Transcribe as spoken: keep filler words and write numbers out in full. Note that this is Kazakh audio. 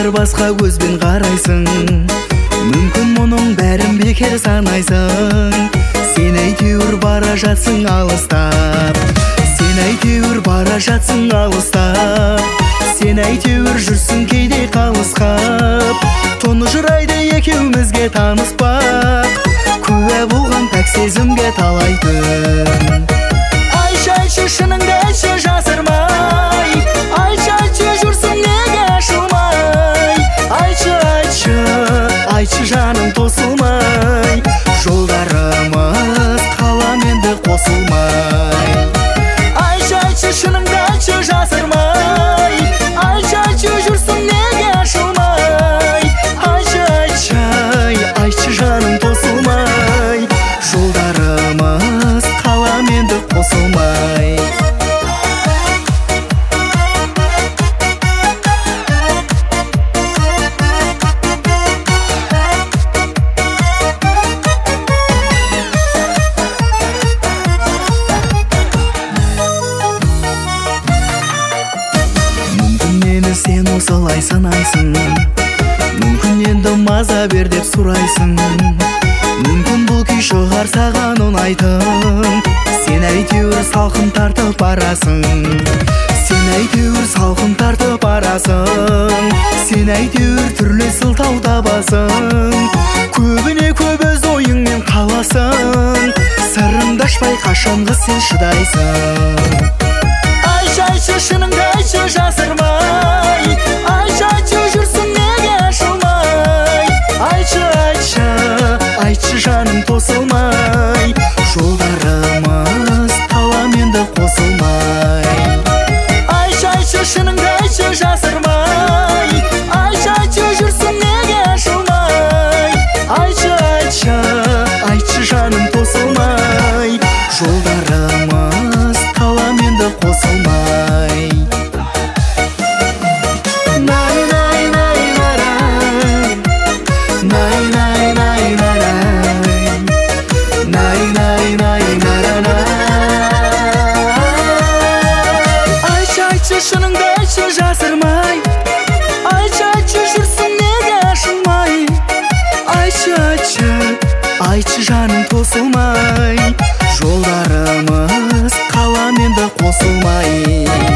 әйтеуір басқа көзбен қарайсың, мүмкін мұның бәрін бекер санайсың. Сен әйтеуір бара жатсың алыстап, сен әйтеуір бара жатсың алыстап, сен әйтеуір жүрсің кейде қалысқап. Тұнжырайды екеумізге таныспақ, куә болған пәк сезімге талай түн. Айтшы, айтшы, шыныңды айтшы жасырмай, айтшы, айтшы, жүрсің неге ашылмай. Айтшы, айтшы, айтшы жаным тосылмай, жолдарымыз қалам енді қосылмай. Айтшы, айтшы, шыныңды айтшы жасырмай, айтшы, айтшы, жүрсің неге ашылмай. Айтшы, айтшы, айтшы жаным тосылмай, жолдарымыз қалам енді қосылмай. Сен осылай санайсың, мүмкін енді маза бер деп сұрайсың, мүмкін бұл күй шығар саған ұнайтын. Сен әйтеуір салқын тартып барасың, сен әйтеуір салқын тартып барасың, сен әйтеуір түрлі сылтау табасың, көбіне көп өз ойыңмен қаласың, сырыңды ашпай қашанғы сен шыдайсың. Айтшы, айтшы, шыныңды айтшы жасырмай, айтшы, айтшы, жүрсің неге ашылмай. Айтшы, айтшы, айтшы жаным тосылмай, жолдарымыз қалам енді қосылмай. Айтшы, айтшы, шыныңды айтшы жасырмай, айтшы, айтшы, жүрсің неге ашылмай. Айтшы, айтшы, айтшы жаным тосылмай, жолдарымыз қалам енді қосылмай. Най, най, най, нарай, най, най, най, нарай, най, най, най, нарай. Айтшы, айтшы, шыныңды айтшы жасырмай, айтшы, айтшы, жүрсің неге ашылмай. Айтшы, айтшы, айтшы жаным тосылмай, жолдарымыз қалам енді қосылмай.